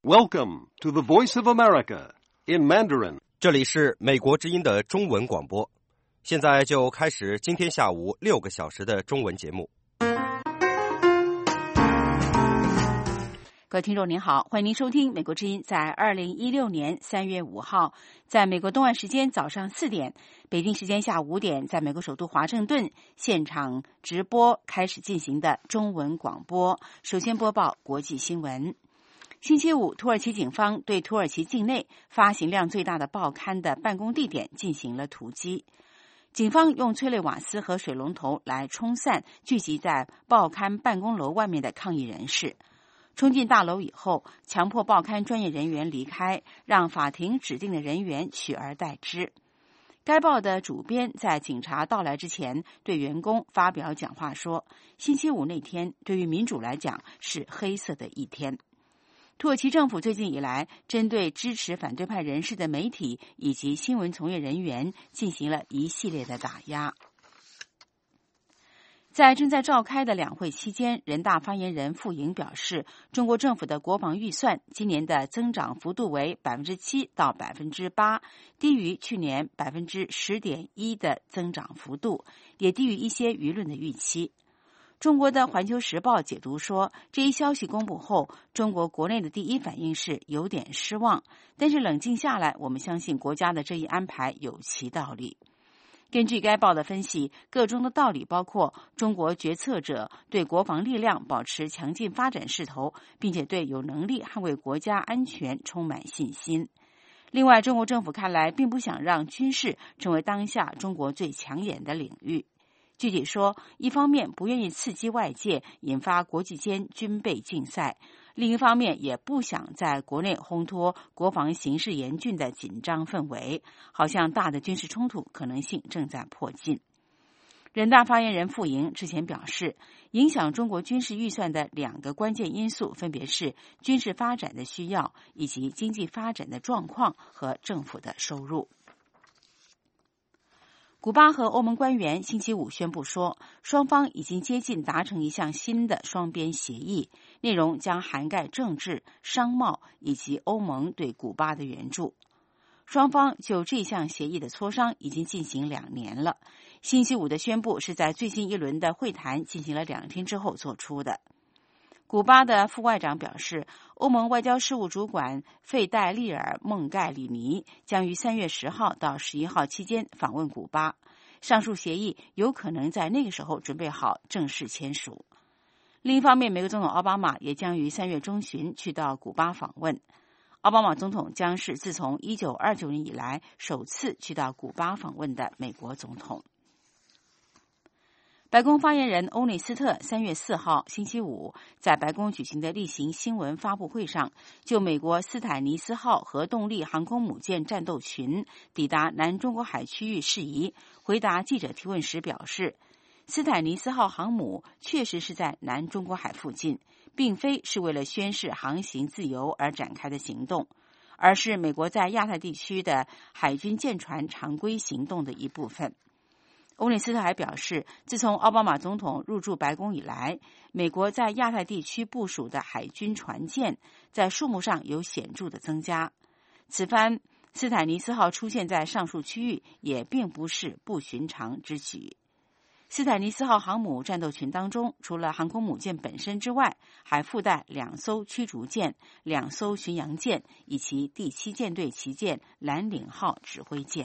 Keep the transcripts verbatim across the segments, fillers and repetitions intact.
Welcome to the Voice of America in Mandarin. 这里是美国之音的中文广播，现在就开始今天下午六个小时的中文节目。 各位听众您好，欢迎您收听美国之音在二零一六年三月五号在美国东岸时间早上四点，北京时间下午五点，在美国首都华盛顿现场直播开始进行的中文广播。首先播报国际新闻。星期五，土耳其警方对土耳其境内发行量最大的报刊的办公地点进行了突击。警方用催泪瓦斯和水龙头来冲散聚集在报刊办公楼外面的抗议人士。冲进大楼以后，强迫报刊专业人员离开，让法庭指定的人员取而代之。该报的主编在警察到来之前对员工发表讲话说，星期五那天对于民主来讲是黑色的一天。土耳其政府最近以来针对支持反对派人士的媒体以及新闻从业人员进行了一系列的打压。在正在召开的两会期间，人大发言人傅莹表示，中国政府的国防预算今年的增长幅度为 百分之七 到 百分之八， 低于去年 百分之十点一 的增长幅度，也低于一些舆论的预期。中国的《环球时报》解读说，这一消息公布后，中国国内的第一反应是有点失望，但是冷静下来，我们相信国家的这一安排有其道理。根据该报的分析，个中的道理包括中国决策者对国防力量保持强劲发展势头，并且对有能力捍卫国家安全充满信心。另外，中国政府看来并不想让军事成为当下中国最抢眼的领域。具体说，一方面不愿意刺激外界，引发国际间军备竞赛，另一方面也不想在国内烘托国防形势严峻的紧张氛围，好像大的军事冲突可能性正在迫近。人大发言人傅莹之前表示，影响中国军事预算的两个关键因素分别是军事发展的需要以及经济发展的状况和政府的收入。古巴和欧盟官员星期五宣布说，双方已经接近达成一项新的双边协议，内容将涵盖政治、商贸以及欧盟对古巴的援助。双方就这项协议的磋商已经进行两年了。星期五的宣布是在最近一轮的会谈进行了两天之后做出的。古巴的副外长表示，欧盟外交事务主管费戴利尔·孟盖里尼将于三月十号到十一号期间访问古巴，上述协议有可能在那个时候准备好正式签署。另一方面，美国总统奥巴马也将于三月中旬去到古巴访问。奥巴马总统将是自从一九二九年以来首次去到古巴访问的美国总统。白宫发言人欧内斯特三月四号星期五在白宫举行的例行新闻发布会上，就美国斯坦尼斯号核动力航空母舰战斗群抵达南中国海区域事宜回答记者提问时表示，斯坦尼斯号航母确实是在南中国海附近，并非是为了宣示航行自由而展开的行动，而是美国在亚太地区的海军舰船常规行动的一部分。欧内斯特还表示，自从奥巴马总统入驻白宫以来，美国在亚太地区部署的海军船舰在数目上有显著的增加。此番斯坦尼斯号出现在上述区域也并不是不寻常之举。斯坦尼斯号航母战斗群当中，除了航空母舰本身之外，还附带两艘驱逐舰、两艘巡洋舰以及第七舰队旗舰蓝岭号指挥舰。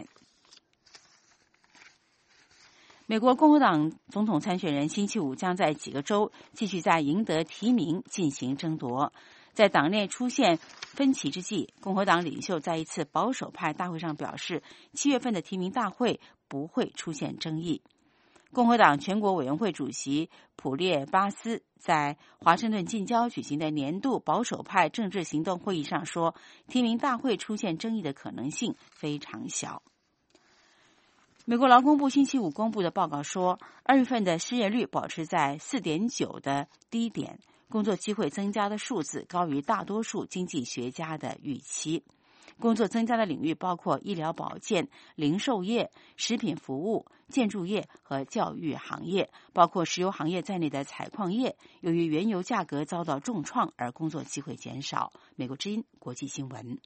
美国共和党总统参选人星期五将在几个州继续在赢得提名进行争夺。在党内出现分歧之际，共和党领袖在一次保守派大会上表示，七月份的提名大会不会出现争议。共和党全国委员会主席普列巴斯在华盛顿近郊举行的年度保守派政治行动会议上说，提名大会出现争议的可能性非常小。美国劳工部星期五公布的报告说，二月份的失业率保持在 四点九 的低点，工作机会增加的数字高于大多数经济学家的预期。 工作增加的领域包括医疗保健、零售业、食品服务、建筑业和教育行业，包括石油行业在内的采矿业，由于原油价格遭到重创而工作机会减少。美国之音国际新闻。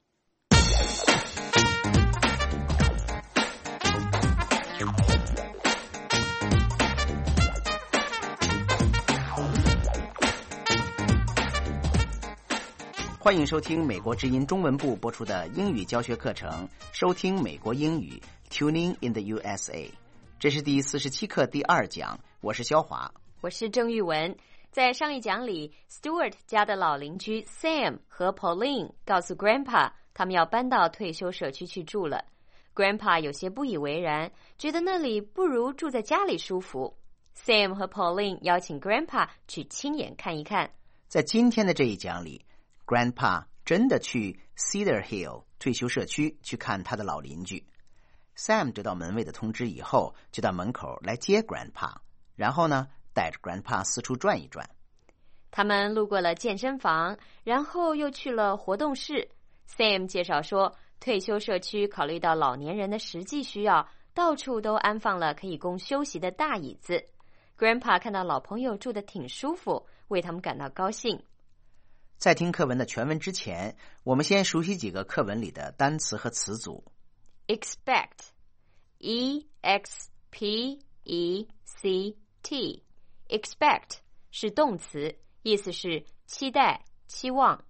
欢迎收听美国之音中文部播出的英语教学课程，收听美国英语 Tuning in the U S A。 这是第四十七课第二讲，我是肖华， 我是郑玉文。在上一讲里 Stuart 家的老邻居 Sam 和 Pauline 告诉 Grandpa 他们要搬到退休社区去住了。 Grandpa 有些不以为然，觉得那里不如住在家里舒服。 Sam 和 Pauline 邀请 Grandpa 去亲眼看一看。 在今天的这一讲里， Grandpa 真的去 Cedar Hill 退休社区去看他的老邻居。 Sam 得到门卫的通知以后，就到门口来接 Grandpa， 然后呢带着 Grandpa 四处转一转。 他们路过了健身房，然后又去了活动室。 Sam 介绍说，退休社区考虑到老年人的实际需要，到处都安放了可以供休息的大椅子。 Grandpa 看到老朋友住得挺舒服，为他们感到高兴。 在听课文的全文之前，我们先熟悉几个课文里的单词和词组。 Expect E X P E C T Expect 是动词，意思是期待、期望。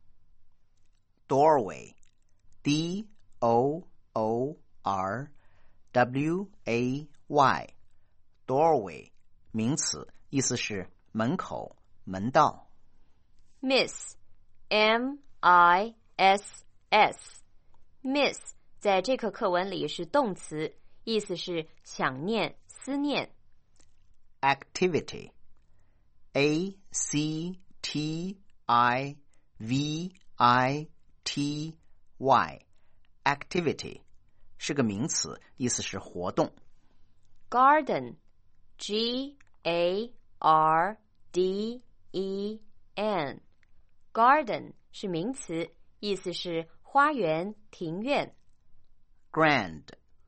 Doorway D O O R W A Y Doorway 名词，意思是门口、门道。 Miss M I S S Miss 在这课课文里是动词，意思是想念、思念。 Activity A C T I V I T Y Activity 是个名词，意思是活动。 Garden G A R D E N Garden 是名词，意思是花园、庭院。 Grand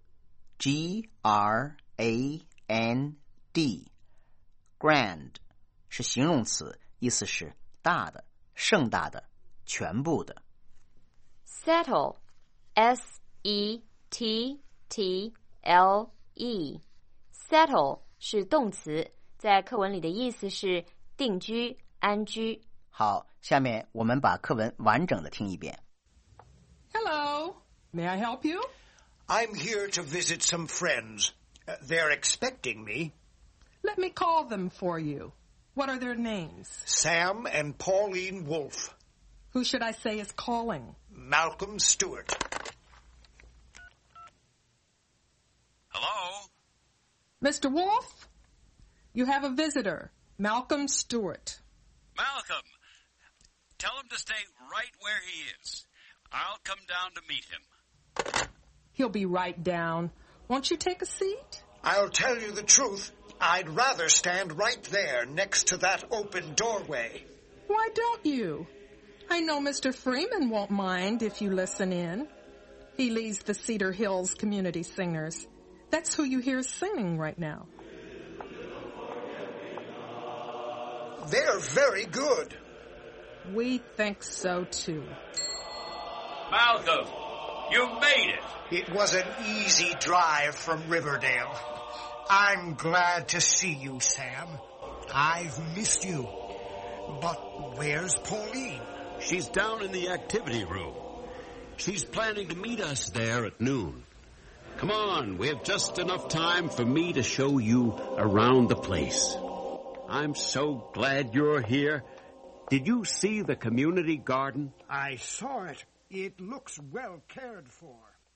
G R A N D Grand 是形容词，意思是大的、盛大的、全部的。 Settle S E T T L E Settle 是动词，在课文里的意思是定居、安居。 好，下面我们把课文完整的听一遍。 Hello, may I help you? I'm here to visit some friends. Uh, they're expecting me. Let me call them for you. What are their names? Sam and Pauline Wolfe. Who should I say is calling? Malcolm Stewart. Hello? Mister Wolfe? You have a visitor, Malcolm Stewart. Malcolm, tell him to stay right where he is. I'll come down to meet him. He'll be right down. Won't you take a seat? I'll tell you the truth. I'd rather stand right there next to that open doorway. Why don't you? I know Mister Freeman won't mind if you listen in. He leads the Cedar Hills Community Singers. That's who you hear singing right now. They're very good. We think so, too. Malcolm, you made it. It was an easy drive from Riverdale. I'm glad to see you, Sam. I've missed you. But where's Pauline? She's down in the activity room. She's planning to meet us there at noon. Come on, we have just enough time for me to show you around the place. I'm so glad you're here. Did you see the community garden? I saw it. It looks well cared for.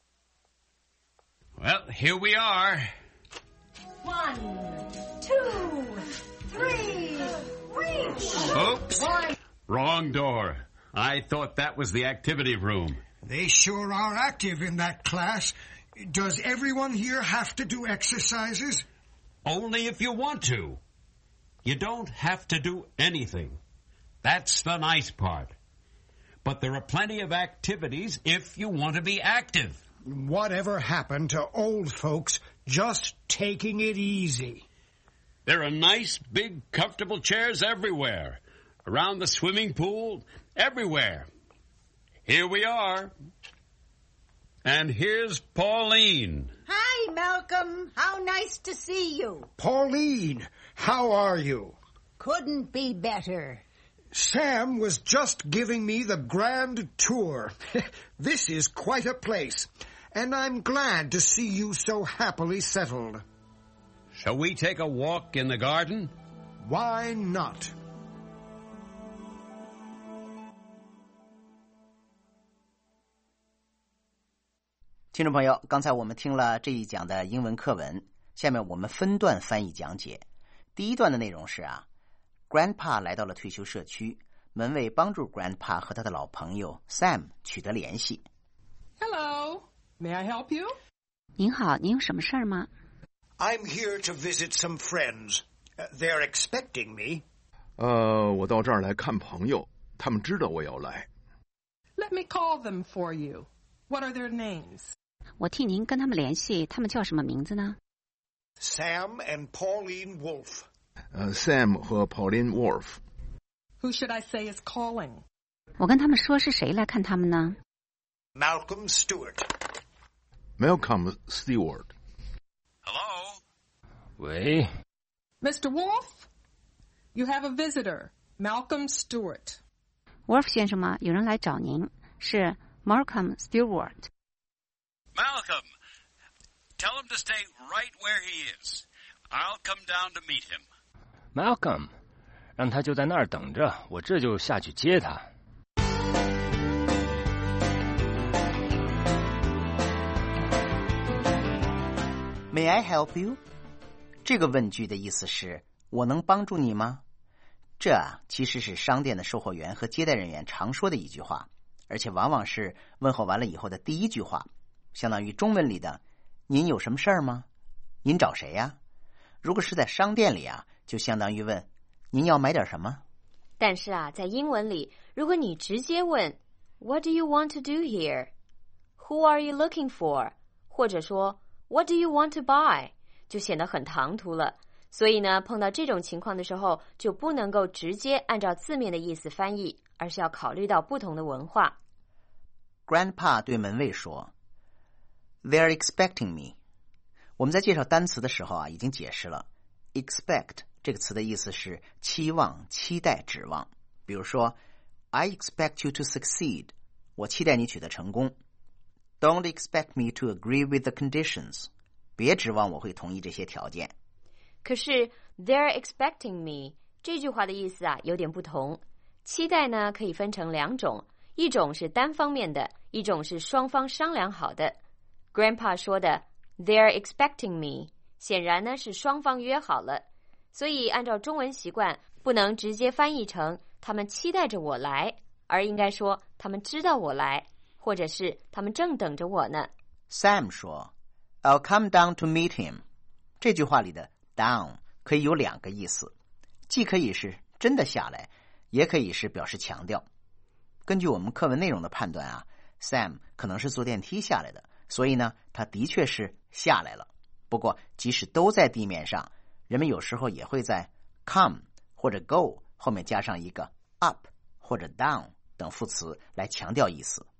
Well, here we are. One, two, three, reach! Oops. One. Wrong door. I thought that was the activity room. They sure are active in that class. Does everyone here have to do exercises? Only if you want to. You don't have to do anything. That's the nice part. But there are plenty of activities if you want to be active. Whatever happened to old folks just taking it easy? There are nice, big, comfortable chairs everywhere. Around the swimming pool, everywhere. Here we are. And here's Pauline. Hi, Malcolm. How nice to see you. Pauline, how are you? Couldn't be better. Sam was just giving me the grand tour. This is quite a place, and I'm glad to see you so happily settled. Shall we take a walk in the garden? Why not? 听众朋友，刚才我们听了这一讲的英文课文，下面我们分段翻译讲解。第一段的内容是啊 ，Grandpa 来到了退休社区，门卫帮助 Grandpa 和他的老朋友 Sam 取得联系。 Hello, may I help you? 您好，您有什么事儿吗？ I'm here to visit some friends. Uh, they're expecting me. 呃，我到这儿来看朋友，他们知道我要来。 Let me call them for you. What are their names? 我替您跟他们联系，他们叫什么名字呢？ Sam and Pauline Wolf. 呃 ，Sam 和 Pauline Wolf。 Who should I say is calling? 我跟他们说是谁来看他们呢？ Malcolm Stewart. Malcolm Stewart. Hello? 喂 Mister Wolf, you have a visitor, Malcolm Stewart. Wolf 先生吗？有人来找您，是 Malcolm Stewart. Malcolm, tell him to stay right where he is. I'll come down to meet him. Malcolm 让他就在那儿等着，我这就下去接他。 May I help you? 这个问句的意思是我能帮助你吗？这啊其实是商店的售货员和接待人员常说的一句话，而且往往是问候完了以后的第一句话，相当于中文里的您有什么事儿吗？您找谁呀？如果是在商店里啊，就相当于问您要买点什么。 但是啊，在英文里，如果你直接问 What do you want to do here? Who are you looking for? 或者说 What do you want to buy? 就显得很唐突了。所以呢，碰到这种情况的时候，就不能够直接按照字面的意思翻译，而是要考虑到不同的文化。 Grandpa 对门卫说 They're expecting me. 我们在介绍单词的时候啊，已经解释了 expect 这个词的意思是期望、期待、指望。比如说 I expect you to succeed. 我期待你取得成功。Don't expect me to agree with the conditions. 别指望我会同意这些条件。 可是 they're expecting me 这句话的意思啊有点不同。期待呢可以分成两种，一种是单方面的，一种是双方商量好的。Grandpa 说的 they're expecting me 显然呢是双方约好了，所以按照中文习惯不能直接翻译成他们期待着我来，而应该说他们知道我来，或者是他们正等着我呢。 Sam 说 I'll come down to meet him. 这句话里的 down 可以有两个意思，既可以是真的下来，也可以是表示强调。根据我们课文内容的判断啊， Sam 可能是坐电梯下来的，所以呢他的确是下来了。不过即使都在地面上，人们有时候也会在 come 或者 go 后面加上一个 up 或者 down 等副词来强调意思。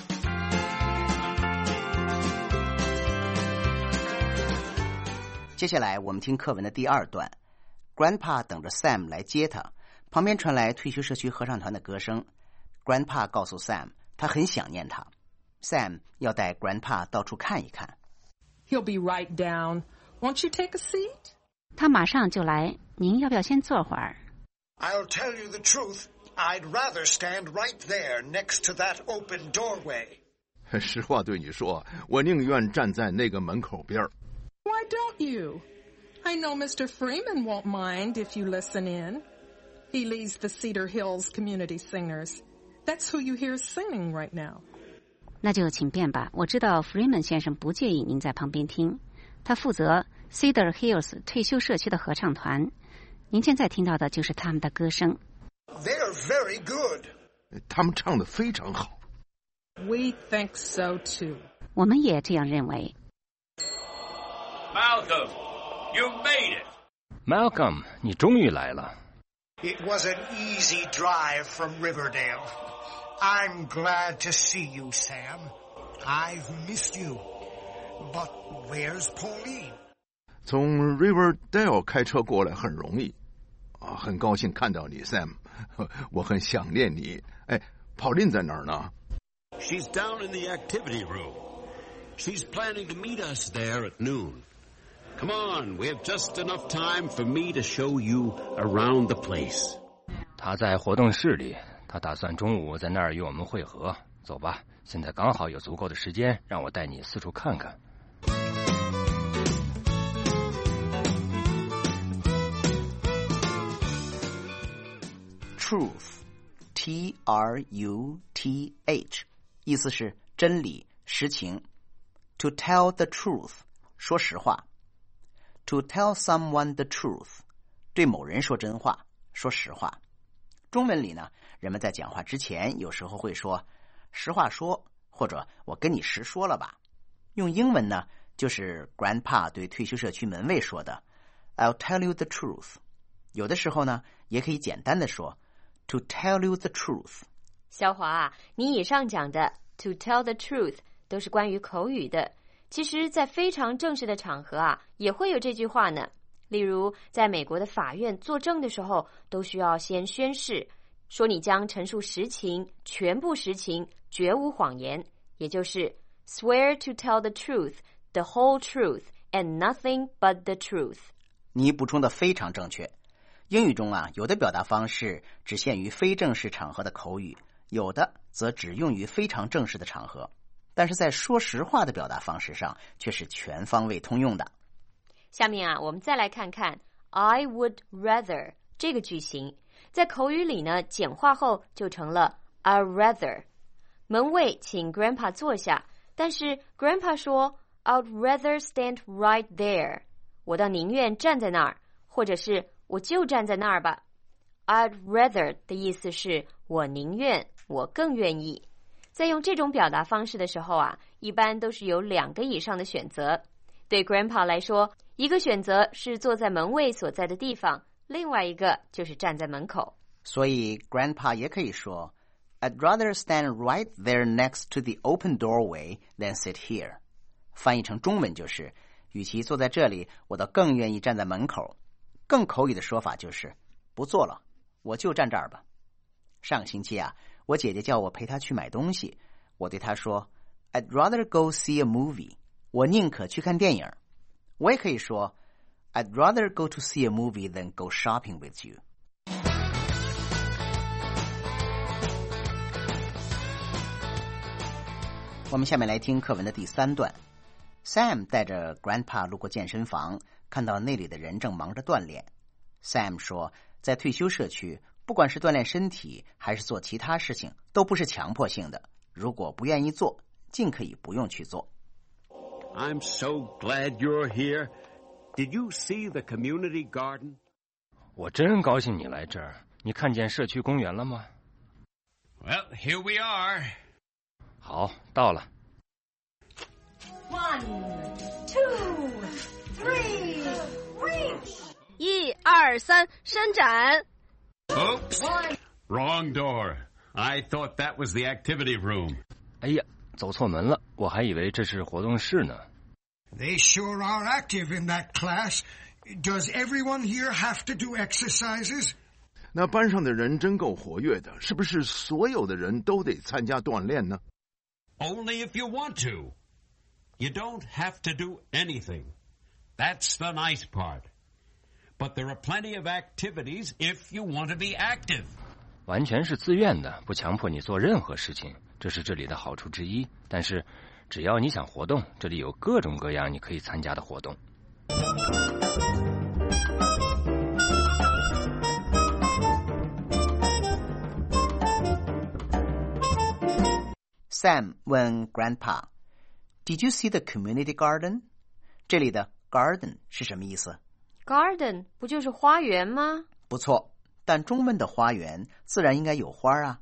接下来我们听课文的第二段。 Grandpa 等着 Sam 来接他，旁边传来退休社区合唱团的歌声。 Grandpa 告诉 Sam 他很想念他。 Sam 要带 Grandpa 到处看一看。 He'll be right down. Won't you take a seat? 他马上就来，您要不要先坐会儿？ I'll tell you the truth. I'd rather stand right there next to that open doorway. 实话对你说，我宁愿站在那个门口边。 Why don't you? I know Mister Freeman won't mind if you listen in. He leads the Cedar Hills Community Singers. That's who you hear singing right now. 那就请便吧，我知道 Freeman 先生不介意您在旁边听，他负责 Cedar Hills 退休社区的合唱团，您现在听到的就是他们的歌声。 They're very good. 他们唱得非常好。 We think so too. 我们也这样认为。 Malcolm, you made it. Malcolm, 你终于来了。 It was an easy drive from Riverdale. I'm glad to see you, Sam. I've missed you. But where's Pauline? 从 Riverdale 开车过来很容易。啊，很高兴看到你 ，Sam。我很想念你。哎，Pauline在哪儿呢？ She's down in the activity room. She's planning to meet us there at noon. Come on, we have just enough time for me to show you around the place. 她在活动室里，她打算中午在那儿与我们会合。走吧，现在刚好有足够的时间，让我带你四处看看。 Truth, T R U T H， 意思是真理、实情。To tell the truth， 说实话。To tell someone the truth， 对某人说真话，说实话。中文里呢，人们在讲话之前有时候会说实话说，或者我跟你实说了吧。用英文呢，就是 Grandpa 对退休社区门卫说的 I'll tell you the truth。 有的时候呢，也可以简单的说To tell you the truth。 肖华啊，你以上讲的 to tell the truth 都是关于口语的。其实在非常正式的场合啊，也会有这句话呢。例如在美国的法院作证的时候，都需要先宣誓，说你将陈述实情，全部实情，绝无谎言，也就是 swear to tell the truth, the whole truth, and nothing but the truth。 你补充的非常正确。英语中啊，有的表达方式只限于非正式场合的口语，有的则只用于非常正式的场合。但是在说实话的表达方式上，却是全方位通用的。 下面啊，我们再来看看 I would rather 这个句型，在口语里呢，简化后就成了 I'd rather。门卫请 Grandpa 坐下，但是 Grandpa 说 I'd rather stand right there， 我倒宁愿站在那儿，或者是我就站在那儿吧。 I'd rather 的意思是我宁愿，我更愿意。在用这种表达方式的时候啊，一般都是有两个以上的选择。对 Grandpa 来说，一个选择是坐在门卫所在的地方，另外一个就是站在门口。 所以 Grandpa 也可以说 I'd rather stand right there next to the open doorway than sit here。 翻译成中文就是与其坐在这里，我倒更愿意站在门口。更口语的说法就是不坐了，我就站这儿吧。上个星期啊，我姐姐叫我陪她去买东西，我对她说 I'd rather go see a movie， 我宁可去看电影。我也可以说 I'd rather go to see a movie than go shopping with you。 我们下面来听课文的第三段。 Sam 带着 Grandpa 路过健身房，看到那里的人正忙着锻炼。 Sam 说，在退休社区，不管是锻炼身体还是做其他事情，都不是强迫性的，如果不愿意做，尽可以不用去做。 I'm so glad you're here. Did you see the community garden? 我真高兴你来这儿。你看见社区公园了吗？ Well, here we are. 好，到了。 One, two, three, reach! 一二三，伸展。 Oops! Wrong door. I thought that was the activity room. 哎呀，走错门了，我还以为这是活动室呢。 They sure are active in that class. Does everyone here have to do exercises? 那班上的人真够活跃的，是不是所有的人都得参加锻炼呢？ Only if you want to. You don't have to do anything. That's the nice part. But there are plenty of activities if you want to be active. 完全是自愿的，不强迫你做任何事情，这是这里的好处之一。但是只要你想活动，这里有各种各样你可以参加的活动。 Sam 问 Grandpa Did you see the community garden? 这里的 garden 是什么意思？ Garden 不就是花园吗？ 不错，但中文的花园自然应该有花啊。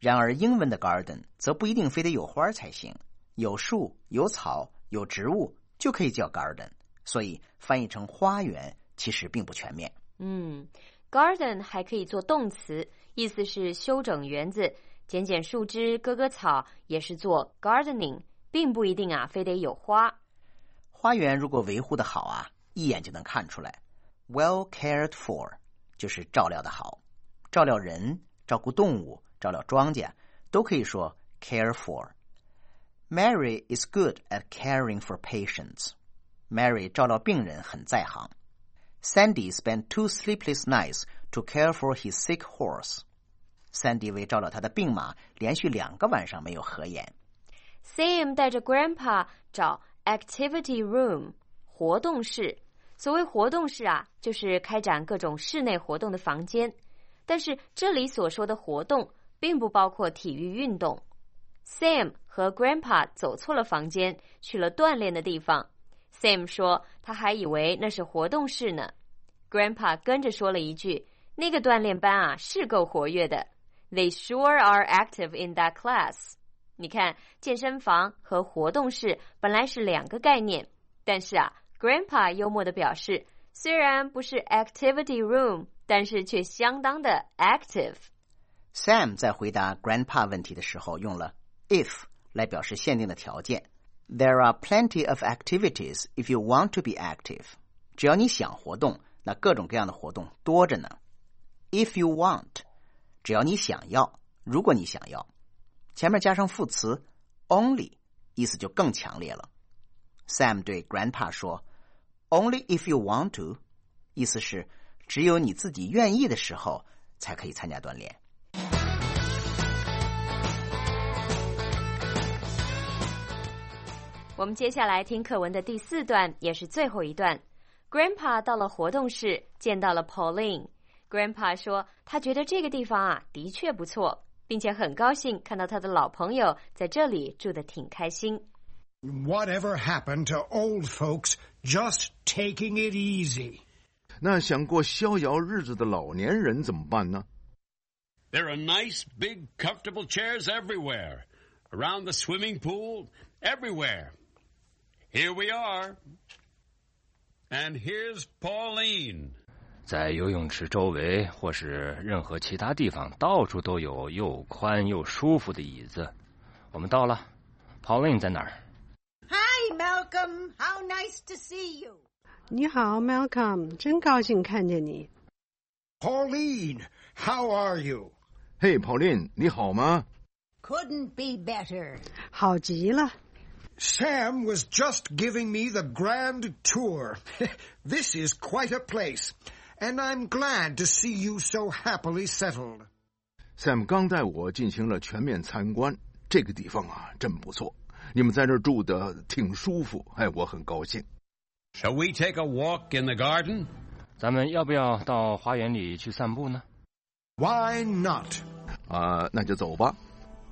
然而英文的 garden 则不一定非得有花才行，有树、有草、有植物就可以叫 garden， 所以翻译成花园其实并不全面。 嗯 ，garden 还可以做动词，意思是修整园子，剪剪树枝、割割草也是做 gardening， 并不一定啊非得有花。 花园如果维护的好啊，一眼就能看出来。Well cared for 就是照料的好，照料人、照顾动物、照料庄稼都可以说 care for。Mary is good at caring for patients. Mary 照料病人很在行。Sandy spent two sleepless nights to care for his sick horse. Sandy 为照料他的病马，连续两个晚上没有合眼。 Sam 带着 Grandpa 找 activity room 活动室。所谓活动室啊，就是开展各种室内活动的房间。但是这里所说的活动并不包括体育运动。Sam 和 Grandpa 走错了房间，去了锻炼的地方。Sam 说他还以为那是活动室呢。Grandpa 跟着说了一句，那个锻炼班啊是够活跃的。They sure are active in that class. 你看，健身房和活动室本来是两个概念，但是啊 Grandpa 幽默地表示，虽然不是 activity room， 但是却相当的 active。 Sam 在回答 Grandpa 问题的时候用了 if 来表示限定的条件。There are plenty of activities if you want to be active. 只要你想活动，那各种各样的活动多着呢。If you want， 只要你想要，如果你想要。前面加上副词 only， 意思就更强烈了。Sam 对 Grandpa 说 Only if you want to， 意思是只有你自己愿意的时候才可以参加锻炼。 我们接下来听课文的第四段，也是最后一段。Grandpa 到了活动室，见到了 Pauline。Grandpa 说他觉得这个地方啊的确不错，并且很高兴看到他的老朋友在这里住得挺开心。 Whatever happened to old folks just taking it easy? 那想过逍遥日子的老年人怎么办呢？ There are nice, big, comfortable chairs everywhere. Around the swimming pool, everywhere. Here we are. And here's Pauline. 在游泳池周围或是任何其他地方，到处都有又宽又舒服的椅子。我们到了。 Pauline 在哪儿？ Hi, Malcolm. How nice to see you. 你好 Malcolm， 真高兴看见你。 Pauline, how are you? 嘿 Pauline， 你好吗？ Couldn't be better. 好极了。 Sam was just giving me the grand tour. This is quite a place.And I'm glad to see you so happily settled. Sam 刚带我进行了全面参观，这个地方啊真不错，你们在这儿住的挺舒服，哎，我很高兴。 Shall we take a walk in the garden? 咱们要不要到花园里去散步呢？ Why not? 啊，那就走吧。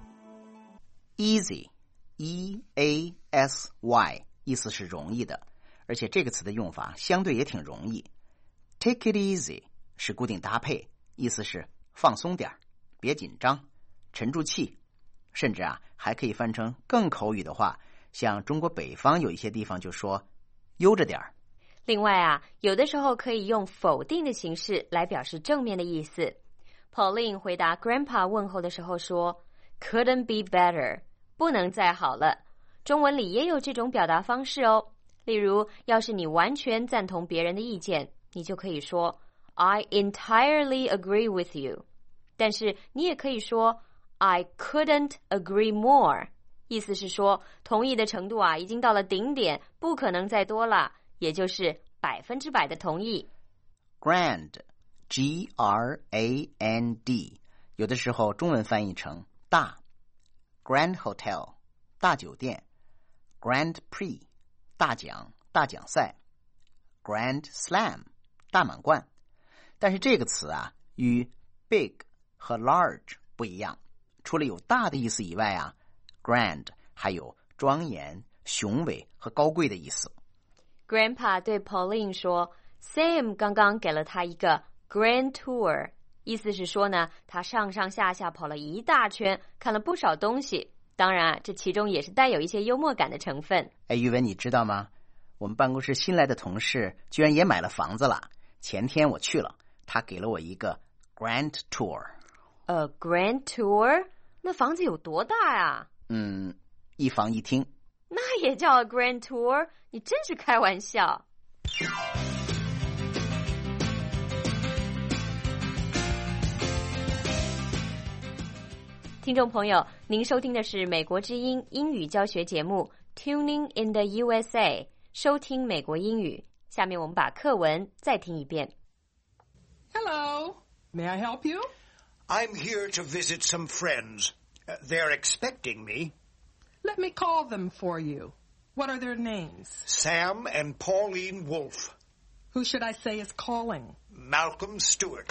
Easy, E A S Y， 意思是容易的，而且这个词的用法相对也挺容易。Take it easy 是固定搭配，意思是放松点，别紧张，沉住气，甚至啊还可以翻成更口语的话，像中国北方有一些地方就说悠着点儿。 另外啊，有的时候可以用否定的形式来表示正面的意思。Pauline 回答 Grandpa 问候的时候说 Couldn't be better， 不能再好了。中文里也有这种表达方式哦。例如，要是你完全赞同别人的意见，你就可以说 I entirely agree with you。 但是你也可以说 I couldn't agree more， 意思是说同意的程度啊已经到了顶点，不可能再多了，也就是百分之百的同意。 Grand G R A N D 有的时候中文翻译成大。 Grand Hotel 大酒店， Grand Prix 大奖大奖赛， Grand Slam大满贯。但是这个词啊与 big 和 large 不一样，除了有大的意思以外啊 grand 还有庄严雄伟和高贵的意思。 Grandpa 对 Pauline 说 Sam 刚刚给了他一个 grand tour， 意思是说呢，他上上下下跑了一大圈，看了不少东西。当然啊，这其中也是带有一些幽默感的成分。 哎，玉文，你知道吗？我们办公室新来的同事居然也买了房子了。前天我去了，他给了我一个 Grand Tour。 呃 Grand Tour？ 那房子有多大呀？ 嗯，一房一厅。 那也叫 Grand Tour？ 你真是开玩笑。听众朋友，您收听的是美国之音英语教学节目 Tuning in the U S A， 收听美国英语。下面我们把课文再听一遍。 Hello, may I help you? I'm here to visit some friends. Uh, they're expecting me. Let me call them for you. What are their names? Sam and Pauline Wolfe. Who should I say is calling? Malcolm Stewart.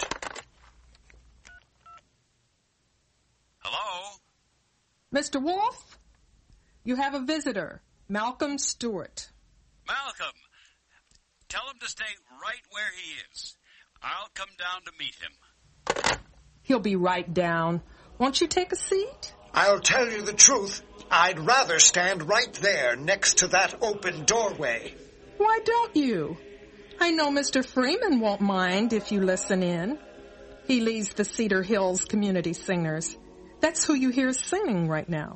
Hello? Mister Wolfe? You have a visitor, Malcolm Stewart. Malcolm, tell him to stay right where he is. I'll come down to meet him. He'll be right down. Won't you take a seat? I'll tell you the truth. I'd rather stand right there next to that open doorway. Why don't you? I know Mister Freeman won't mind if you listen in. He leads the Cedar Hills Community Singers. That's who you hear singing right now.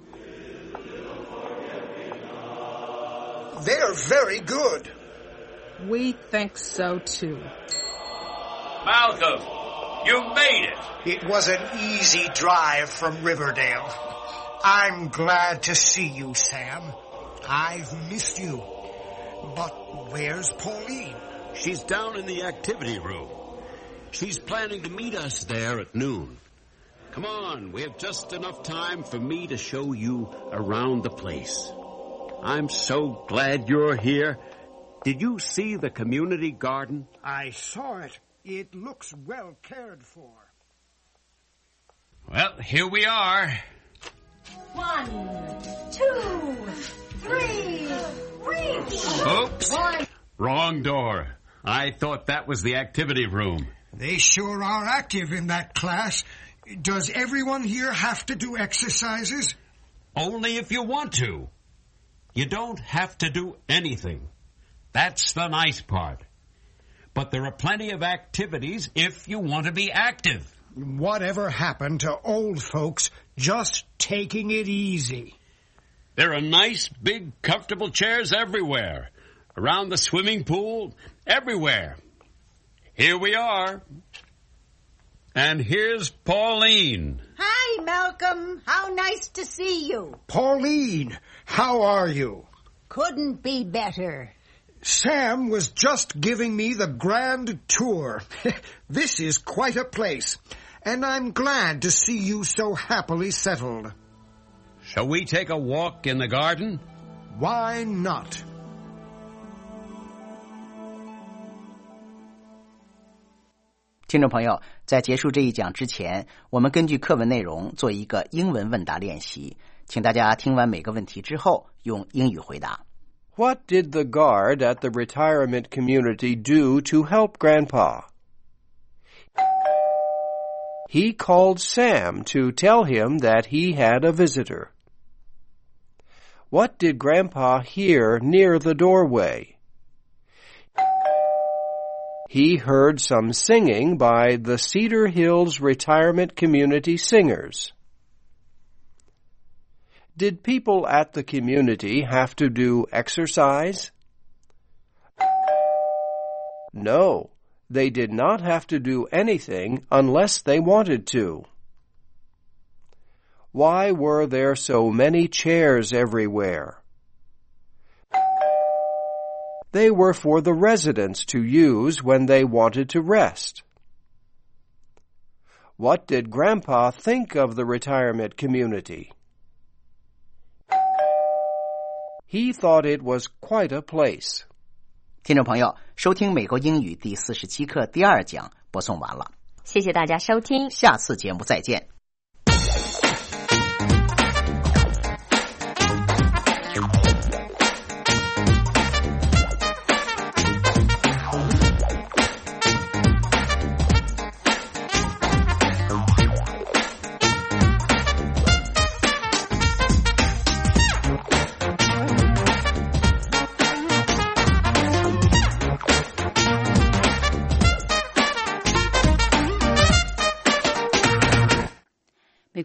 They're very good. We think so, too. Malcolm, you made it. It was an easy drive from Riverdale. I'm glad to see you, Sam. I've missed you. But where's Pauline? She's down in the activity room. She's planning to meet us there at noon. Come on, we have just enough time for me to show you around the place. I'm so glad you're here. Did you see the community garden? I saw it. It looks well cared for. Well, here we are. One, two, three, reach! Oops. One. Wrong door. I thought that was the activity room. They sure are active in that class. Does everyone here have to do exercises? Only if you want to. You don't have to do anything. That's the nice part. But there are plenty of activities if you want to be active. Whatever happened to old folks just taking it easy? There are nice, big, comfortable chairs everywhere. Around the swimming pool, everywhere. Here we are. And here's Pauline. Hi, Malcolm. How nice to see you. Pauline, how are you? Couldn't be better. Sam was just giving me the grand tour. This is quite a place, and I'm glad to see you so happily settled. Shall we take a walk in the garden? Why not? 《听众朋友，在结束这一讲之前，我们根据课文内容做一个英文问答练习，请大家听完每个问题之后用英语回答。 What did the guard at the retirement community do to help Grandpa? He called Sam to tell him that he had a visitor. What did Grandpa hear near the doorway? He heard some singing by the Cedar Hills Retirement Community Singers. Did people at the community have to do exercise? No, they did not have to do anything unless they wanted to. Why were there so many chairs everywhere? They were for the residents to use when they wanted to rest. What did Grandpa think of the retirement community? He thought it was quite a place. 听众朋友，收听美国英语第四十七课第二讲播送完了， 谢谢大家收听， 下次节目再见。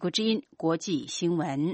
国之音国际新闻。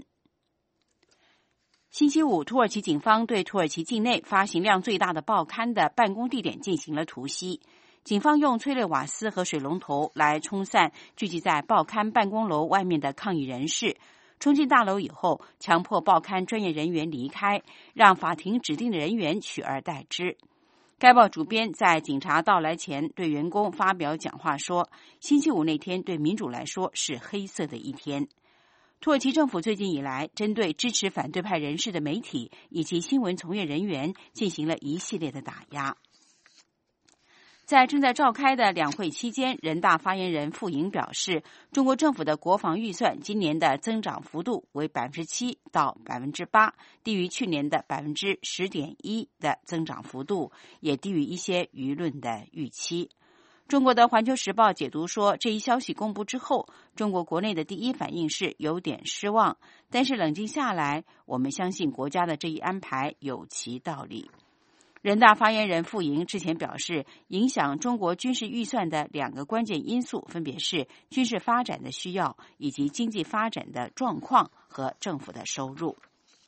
星期五，土耳其警方对土耳其境内发行量最大的报刊的办公地点进行了突袭。警方用催泪瓦斯和水龙头来冲散聚集在报刊办公楼外面的抗议人士。冲进大楼以后，强迫报刊专业人员离开，让法庭指定的人员取而代之。该报主编在警察到来前对员工发表讲话说，星期五那天对民主来说是黑色的一天。土耳其政府最近以来针对支持反对派人士的媒体以及新闻从业人员进行了一系列的打压。在正在召开的两会期间，人大发言人傅莹表示，中国政府的国防预算今年的增长幅度为百分之七到百分之八，低于去年的百分之十点一的增长幅度，也低于一些舆论的预期。中国的《环球时报》解读说，这一消息公布之后，中国国内的第一反应是有点失望，但是冷静下来，我们相信国家的这一安排有其道理。人大发言人傅莹之前表示，影响中国军事预算的两个关键因素分别是军事发展的需要以及经济发展的状况和政府的收入。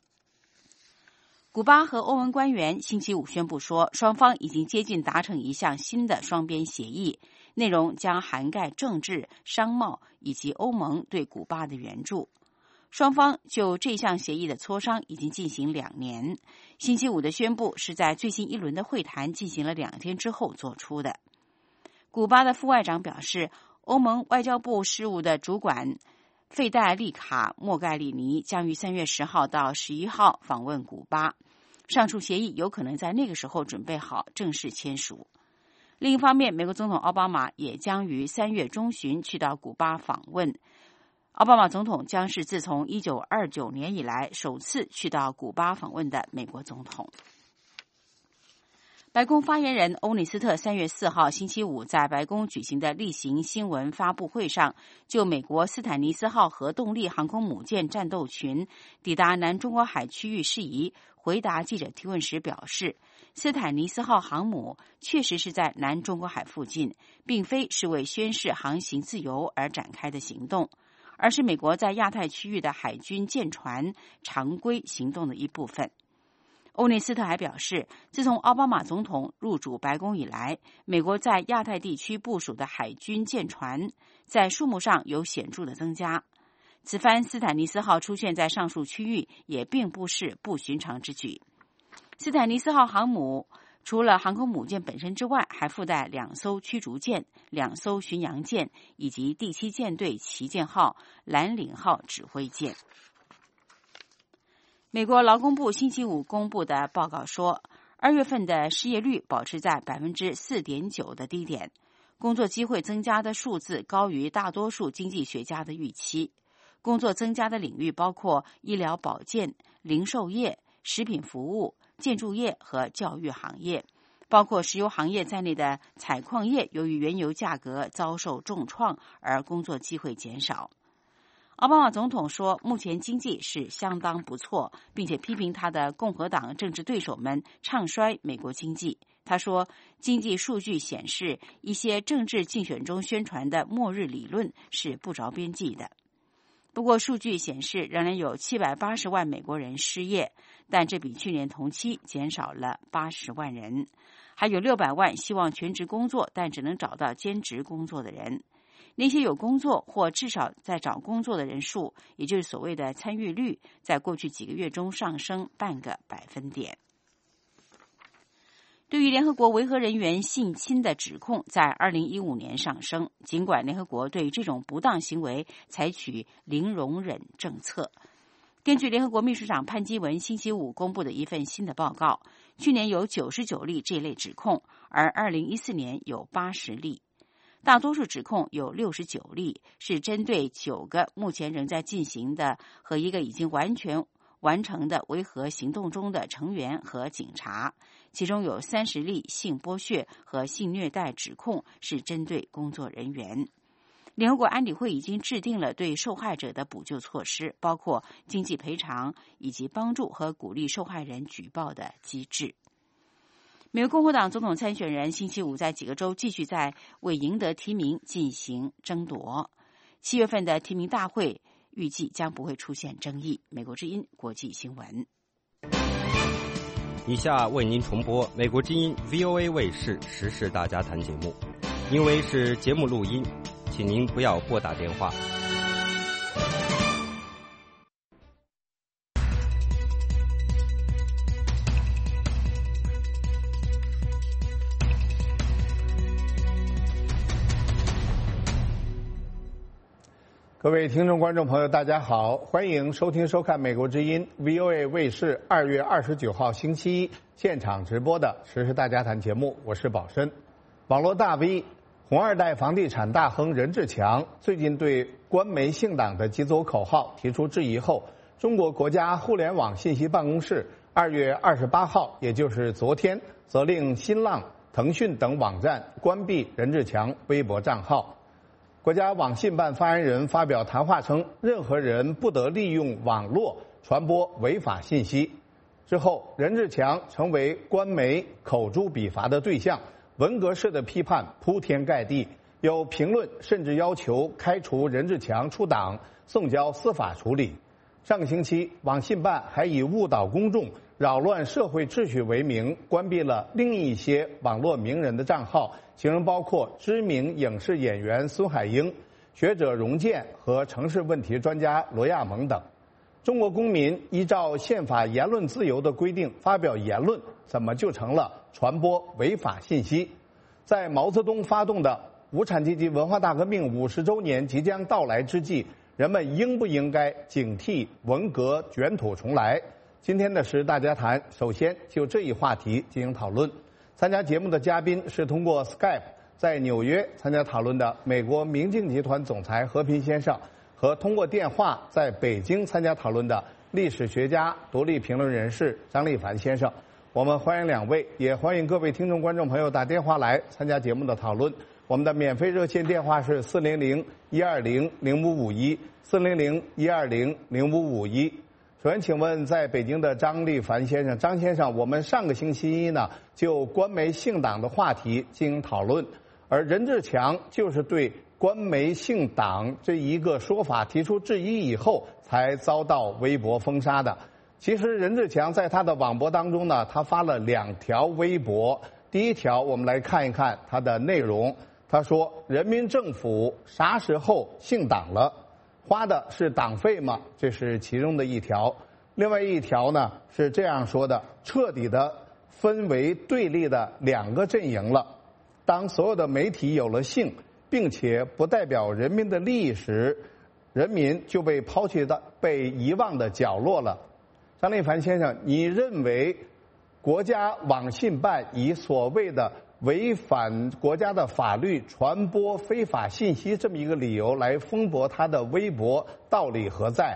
古巴和欧盟官员星期五宣布说，双方已经接近达成一项新的双边协议，内容将涵盖政治、商贸以及欧盟对古巴的援助。双方就这项协议的磋商已经进行两年，星期五的宣布是在最新一轮的会谈进行了两天之后做出的。古巴的副外长表示，欧盟外交部事务的主管费代利卡·莫盖里尼将于三月十号到十一号访问古巴，上述协议有可能在那个时候准备好正式签署。另一方面，美国总统奥巴马也将于三月中旬去到古巴访问。奥巴马总统将是自从一九二九年以来首次去到古巴访问的美国总统。白宫发言人欧内斯特三月四号星期五在白宫举行的例行新闻发布会上，就美国斯坦尼斯号核动力航空母舰战斗群抵达南中国海区域事宜回答记者提问时表示，斯坦尼斯号航母确实是在南中国海附近，并非是为宣示航行自由而展开的行动，而是美国在亚太区域的海军舰船常规行动的一部分。欧内斯特还表示，自从奥巴马总统入主白宫以来，美国在亚太地区部署的海军舰船在数目上有显著的增加。此番斯坦尼斯号出现在上述区域也并不是不寻常之举。斯坦尼斯号航母除了航空母舰本身之外，还附带两艘驱逐舰、两艘巡洋舰以及第七舰队旗舰号、蓝岭号指挥舰。美国劳工部星期五公布的报告说，二月份的失业率保持在 百分之四点九 的低点，工作机会增加的数字高于大多数经济学家的预期。工作增加的领域包括医疗保健、零售业、食品服务、建筑业和教育行业，包括石油行业在内的采矿业由于原油价格遭受重创而工作机会减少。奥巴马总统说，目前经济是相当不错，并且批评他的共和党政治对手们唱衰美国经济。他说，经济数据显示，一些政治竞选中宣传的末日理论是不着边际的。不过，数据显示仍然有七百八十万美国人失业，但这比去年同期减少了八十万人。还有六百万希望全职工作但只能找到兼职工作的人。那些有工作或至少在找工作的人数，也就是所谓的参与率，在过去几个月中上升半个百分点。对于联合国维和人员性侵的指控在二零一五年上升，尽管联合国对这种不当行为采取零容忍政策。根据联合国秘书长潘基文星期五公布的一份新的报告，去年有九十九例这类指控，而二零一四年有八十例。大多数指控有六十九例是针对九个目前仍在进行的和一个已经完全完成的维和行动中的成员和警察，其中有三十例性剥削和性虐待指控是针对工作人员。联合国安理会已经制定了对受害者的补救措施，包括经济赔偿以及帮助和鼓励受害人举报的机制。美国共和党总统参选人星期五在几个州继续在为赢得提名进行争夺。七月份的提名大会预计将不会出现争议。美国之音国际新闻。 以下为您重播美国之音 V O A 卫视时事大家谈节目，因为是节目录音，请您不要拨打电话。 各位听众观众朋友大家好，欢迎收听收看美国之音 V O A 卫视二月二十九号星期一现场直播的时事大家谈节目，我是宝申。网络大 V 红二代房地产大亨任志强最近对官媒信党的几组口号提出质疑后，中国国家互联网信息办公室二月二十八号，也就是昨天，责令新浪、腾讯等网站关闭任志强微博账号。国家网信办发言人发表谈话称，任何人不得利用网络传播违法信息。之后，任志强成为官媒口诛笔伐的对象，文革式的批判铺天盖地，有评论甚至要求开除任志强出党，送交司法处理。上个星期，网信办还以误导公众、扰乱社会秩序为名，关闭了另一些网络名人的账号，其中包括知名影视演员孙海英、学者荣建和城市问题专家罗亚蒙等。中国公民依照宪法言论自由的规定发表言论，怎么就成了传播违法信息？在毛泽东发动的无产阶级文化大革命五十周年即将到来之际，人们应不应该警惕文革卷土重来？今天的时事大家谈，首先就这一话题进行讨论。参加节目的嘉宾是通过 Skype 在纽约参加讨论的美国明镜集团总裁和平先生，和通过电话在北京参加讨论的历史学家、独立评论人士张立凡先生。我们欢迎两位，也欢迎各位听众观众朋友打电话来参加节目的讨论。我们的免费热线电话是四零零一二零零五五一四零零一二零零五五一。首先，请问在北京的张立凡先生，张先生，我们上个星期一呢就官媒信党的话题进行讨论，而任志强就是对官媒信党这一个说法提出质疑以后，才遭到微博封杀的。其实任志强在他的网博当中呢，他发了两条微博。第一条，我们来看一看他的内容。他说：“人民政府啥时候信党了？花的是党费吗？”这是其中的一条。另外一条呢是这样说的：彻底的分为对立的两个阵营了。当所有的媒体有了姓，并且不代表人民的利益时，人民就被抛弃到被遗忘的角落了。张立凡先生，你认为国家网信办以所谓的违反国家的法律传播非法信息这么一个理由来封驳他的微博，道理何在？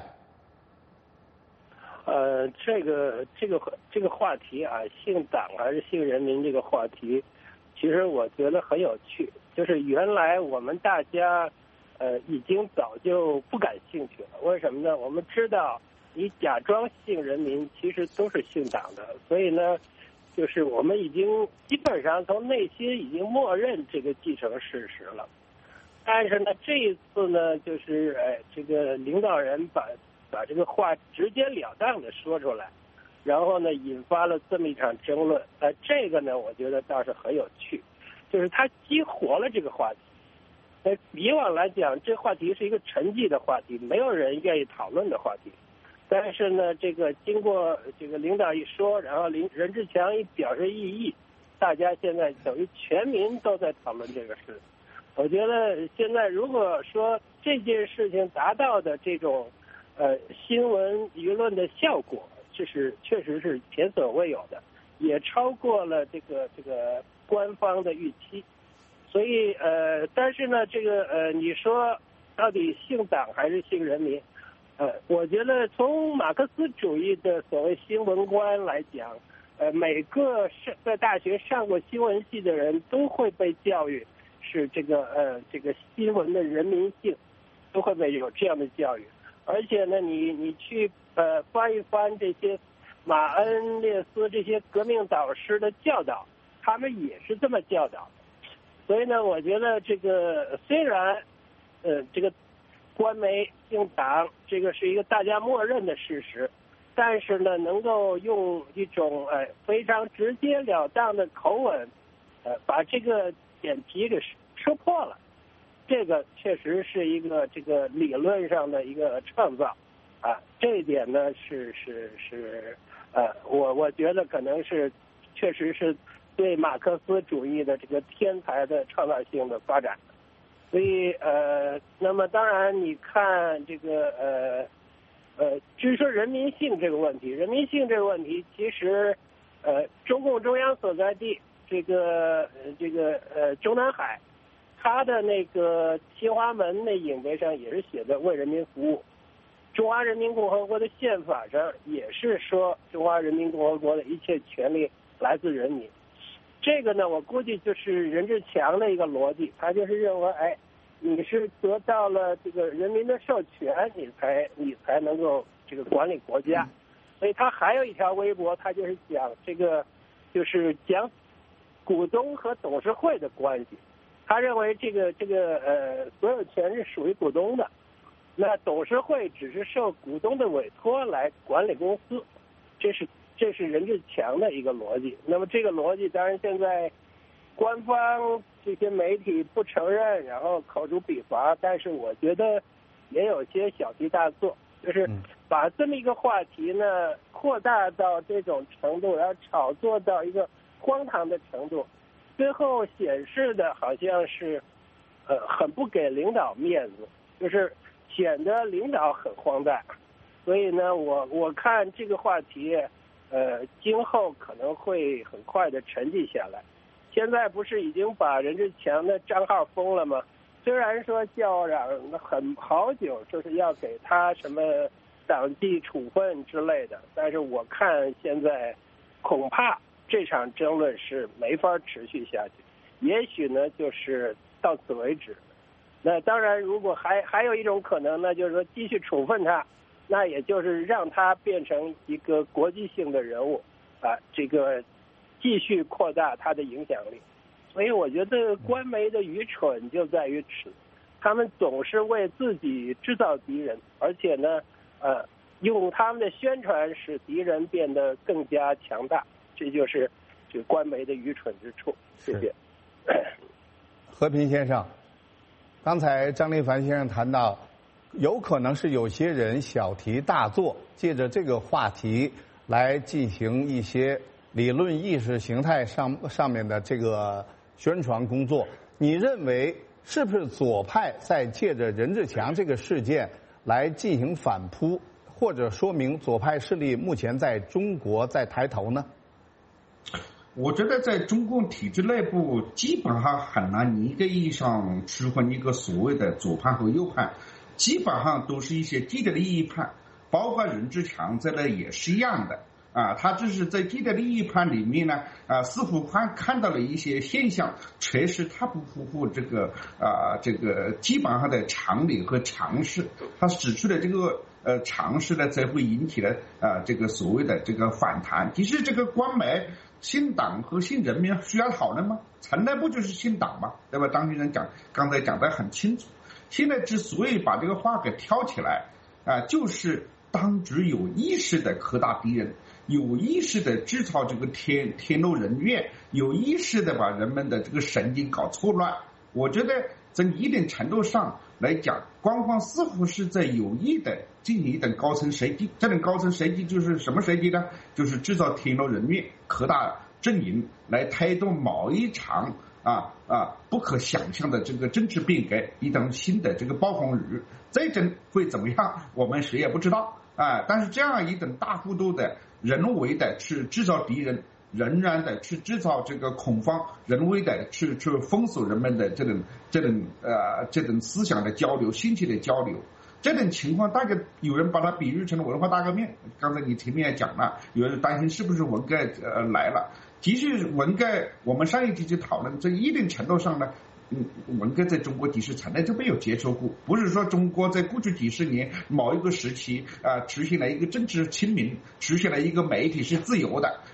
呃，这个这个这个话题啊，姓党还是姓人民这个话题，其实我觉得很有趣。就是原来我们大家呃已经早就不感兴趣了，为什么呢？我们知道你假装姓人民，其实都是姓党的，所以呢。就是我们已经基本上从内心已经默认这个既成事实了，但是呢，这一次呢，就是哎，这个领导人把把这个话直截了当的说出来，然后呢，引发了这么一场争论。呃，这个呢，我觉得倒是很有趣，就是他激活了这个话题。呃，以往来讲，这话题是一个沉寂的话题，没有人愿意讨论的话题。但是呢，这个经过这个领导一说，然后林任志强一表示异议，大家现在等于全民都在讨论这个事。我觉得现在如果说这件事情达到的这种呃新闻舆论的效果，这是确实是前所未有的，也超过了这个这个官方的预期。所以呃，但是呢，这个呃，你说到底姓党还是姓人民？呃，我觉得从马克思主义的所谓新闻观来讲，呃，每个上在大学上过新闻系的人都会被教育是这个呃这个新闻的人民性，都会被有这样的教育。而且呢，你你去呃翻一翻这些马恩列斯这些革命导师的教导，他们也是这么教导。所以呢，我觉得这个虽然呃这个官媒姓党，这个是一个大家默认的事实。但是呢，能够用一种呃非常直截了当的口吻，呃，把这个点题给说破了，这个确实是一个这个理论上的一个创造啊。这一点呢，是是是呃，我我觉得可能是确实是对马克思主义的这个天才的创造性的发展。所以呃，那么当然你看这个呃。呃，至于说人民性这个问题，人民性这个问题，其实，呃，中共中央所在地这个呃这个呃中南海，它的那个新华门那影碑上也是写的为人民服务。中华人民共和国的宪法上也是说中华人民共和国的一切权利来自人民。这个呢，我估计就是任志强的一个逻辑，他就是认为，哎。你是得到了这个人民的授权，你才你才能够这个管理国家。所以他还有一条微博，他就是讲这个，就是讲股东和董事会的关系。他认为这个这个呃所有权是属于股东的，那董事会只是受股东的委托来管理公司，这是这是任志强的一个逻辑。那么这个逻辑当然现在官方这些媒体不承认，然后口诛笔伐，但是我觉得也有些小题大做，就是把这么一个话题呢扩大到这种程度，然后炒作到一个荒唐的程度，最后显示的好像是呃很不给领导面子，就是显得领导很荒诞。所以呢，我我看这个话题呃今后可能会很快的沉寂下来。现在不是已经把任志强的账号封了吗？虽然说叫嚷很好久，就是要给他什么党纪处分之类的，但是我看现在恐怕这场争论是没法持续下去，也许呢就是到此为止。那当然，如果还还有一种可能呢，就是说继续处分他，那也就是让他变成一个国际性的人物啊，这个。继续扩大它的影响力，所以我觉得官媒的愚蠢就在于此，他们总是为自己制造敌人，而且呢，呃，用他们的宣传使敌人变得更加强大，这就是这个官媒的愚蠢之处。谢谢。 和平先生，刚才张立凡先生谈到，有可能是有些人小题大做，借着这个话题来进行一些理论意识形态上上面的这个宣传工作，你认为是不是左派在借着任志强这个事件来进行反扑，或者说明左派势力目前在中国在抬头呢？ 我觉得在中共体制内部基本上很难一个意义上区分一个所谓的左派和右派，基本上都是一些既得利益派，包括任志强在内也是一样的。啊，他只是在既得利益派里面呢，啊，似乎看看到了一些现象，确实他不符合这个啊这个基本上的常理和常识。他指出的这个呃常识呢，才会引起了啊这个所谓的这个反弹。其实这个官媒信党和信人民需要讨论吗？从来不就是信党吗？对吧？张先生讲刚才讲得很清楚。现在之所以把这个话给挑起来啊，就是当局有意识的扩大敌人。有意识的制造这个天天怒人怨，有意识的把人们的这个神经搞错乱。我觉得从一定程度上来讲，官方似乎是在有意的进行一种高层设计。这种高层设计就是什么设计呢？就是制造天怒人怨，扩大阵营，来推动某一场啊啊不可想象的这个政治变革，一场新的这个暴风雨。这种会怎么样？我们谁也不知道啊。但是这样一种大幅度的人为的去制造敌人，仍然的去制造这个恐慌，人为的去去封锁人们的这种这种呃这种思想的交流、信息的交流，这种情况大概有人把它比喻成文化大革命。刚才你前面也讲了，有人担心是不是文革呃来了。其实文革我们上一集就讨论，在一定程度上呢，嗯，文革在中国其实从来就没有接受过，不是说中国在过去几十年某一个时期啊、呃、出现了一个政治清明，出现了一个媒体是自由的，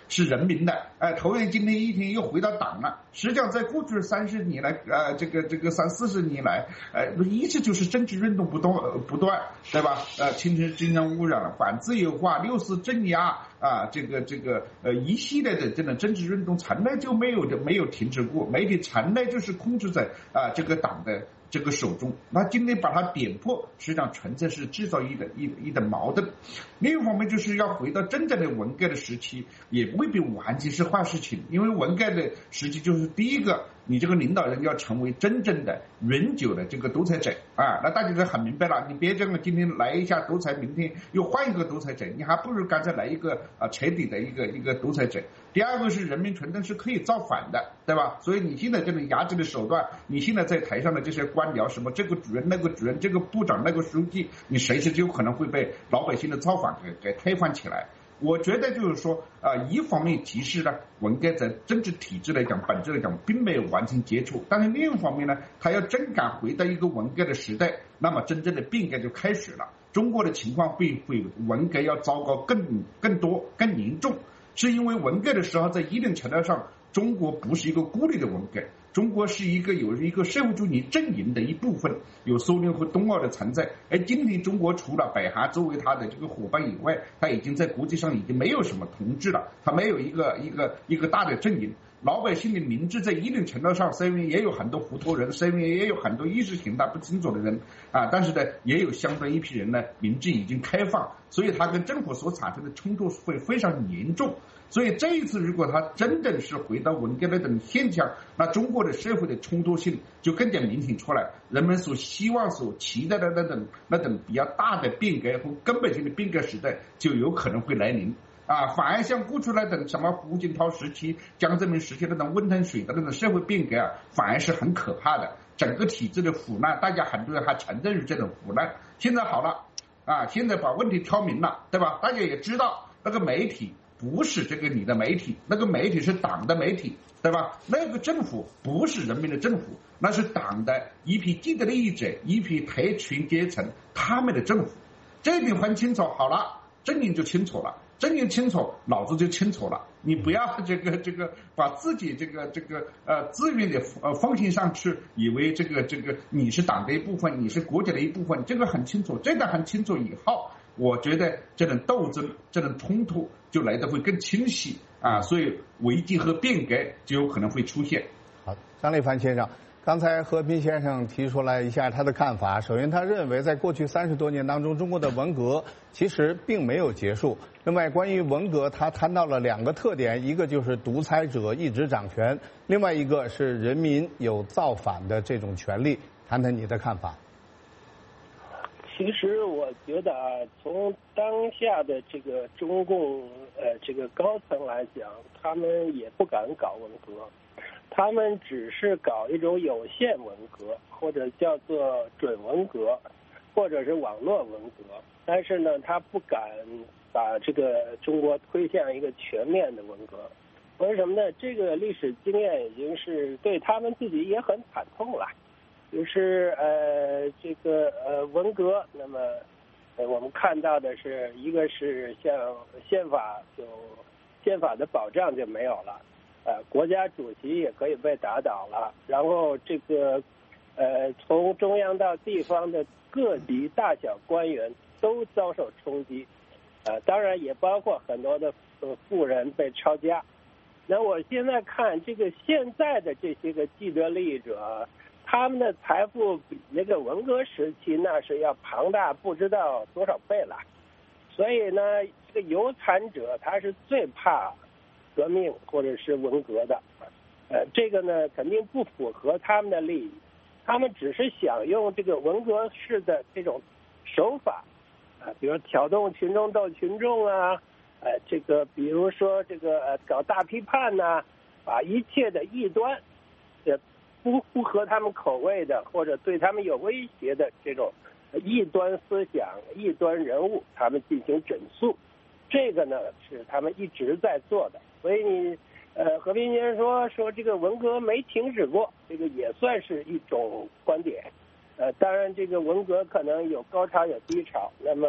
是人民的。哎，突然今天一天又回到党了。实际上，在过去三十年来，呃，这个这个三四十年来，呃，一直就是政治运动不断不断，对吧？呃，侵权精神污染、反自由化、六四镇压啊，这个这个呃一系列的这种政治运动，从来就没有的没有停止过，媒体从来就是控制在啊这个党的这个手中。那今天把它点破，实际上纯粹是制造一的一一的矛盾。另一方面，就是要回到真正的文革的时期，也未必完全是坏事情，因为文革的时期就是第一个，你这个领导人要成为真正的永久的这个独裁者啊，那大家就很明白了，你别这个今天来一下独裁，明天又换一个独裁者，你还不如刚才来一个啊彻底的一个一个独裁者。第二个是人民群众是可以造反的，对吧？所以你现在这种压制的手段，你现在在台上的这些官僚，什么这个主任那个主任，这个部长那个书记，你随时就有可能会被老百姓的造反给给推翻起来。我觉得就是说，啊、呃，一方面提示呢，文革在政治体制来讲，本质来讲并没有完全结束，但是另一方面呢，他要真敢回到一个文革的时代，那么真正的变革就开始了。中国的情况会比文革要糟糕更更多更严重，是因为文革的时候，在一定程度上，中国不是一个孤立的文革。中国是一个有一个社会主义阵营的一部分，有苏联和东欧的存在。而今天中国除了北韩作为它的这个伙伴以外，它已经在国际上已经没有什么同志了，它没有一个一个一个大的阵营。老百姓的明智在一定程度上，虽然也有很多糊涂人，虽然也有很多意识形态不清楚的人啊，但是呢，也有相当一批人呢，明智已经开放，所以他跟政府所产生的冲突会非常严重。所以这一次，如果他真正是回到文革那种现象，那中国的社会的冲突性就更加明显出来，人们所希望、所期待的那种那种比较大的变革和根本性的变革时代就有可能会来临。啊，反而像过去那种什么胡锦涛时期、江泽民时期那种温腾水的那种社会变革啊，反而是很可怕的。整个体制的腐烂，大家很多人还承认于这种腐烂。现在好了，啊，现在把问题挑明了，对吧？大家也知道那个媒体不是这个你的媒体，那个媒体是党的媒体，对吧？那个政府不是人民的政府，那是党的一批既得利益者、一批特权阶层他们的政府。这一点很清楚，好了，阵营就清楚了。阵营清楚，脑子就清楚了。你不要这个这个把自己这个这个呃自愿的呃奉献上去，以为这个这个你是党的一部分，你是国家的一部分，这个很清楚。这个很清楚以后，我觉得这种斗争、这种冲突就来得会更清晰啊，所以危机和变革就有可能会出现。 好，张立凡先生。刚才和平先生提出来一下他的看法。首先，他认为在过去三十多年当中，中国的文革其实并没有结束。另外，关于文革，他谈到了两个特点，一个就是独裁者一直掌权，另外一个是人民有造反的这种权利。谈谈你的看法。 其实我觉得啊，从当下的这个中共呃这个高层来讲，他们也不敢搞文革。他们只是搞一种有限文革，或者叫做准文革，或者是网络文革。但是呢，他不敢把这个中国推向一个全面的文革。为什么呢？这个历史经验已经是对他们自己也很惨痛了。就是呃，这个呃文革，那么呃我们看到的是一个是像宪法就宪法的保障就没有了。呃，国家主席也可以被打倒了，然后这个，呃，从中央到地方的各级大小官员都遭受冲击，呃，当然也包括很多的呃富人被抄家。那我现在看这个现在的这些个既得利益者，他们的财富比那个文革时期那是要庞大不知道多少倍了，所以呢，这个有产者他是最怕革命或者是文革的，呃，这个呢肯定不符合他们的利益，他们只是想用这个文革式的这种手法，啊、呃，比如挑动群众斗群众啊，呃，这个比如说这个呃搞大批判呐、啊，把一切的异端，呃，不不合他们口味的或者对他们有威胁的这种异端思想、异端人物，他们进行整肃，这个呢是他们一直在做的。所以你，呃，和平先生说说这个文革没停止过，这个也算是一种观点。呃，当然这个文革可能有高潮有低潮，那么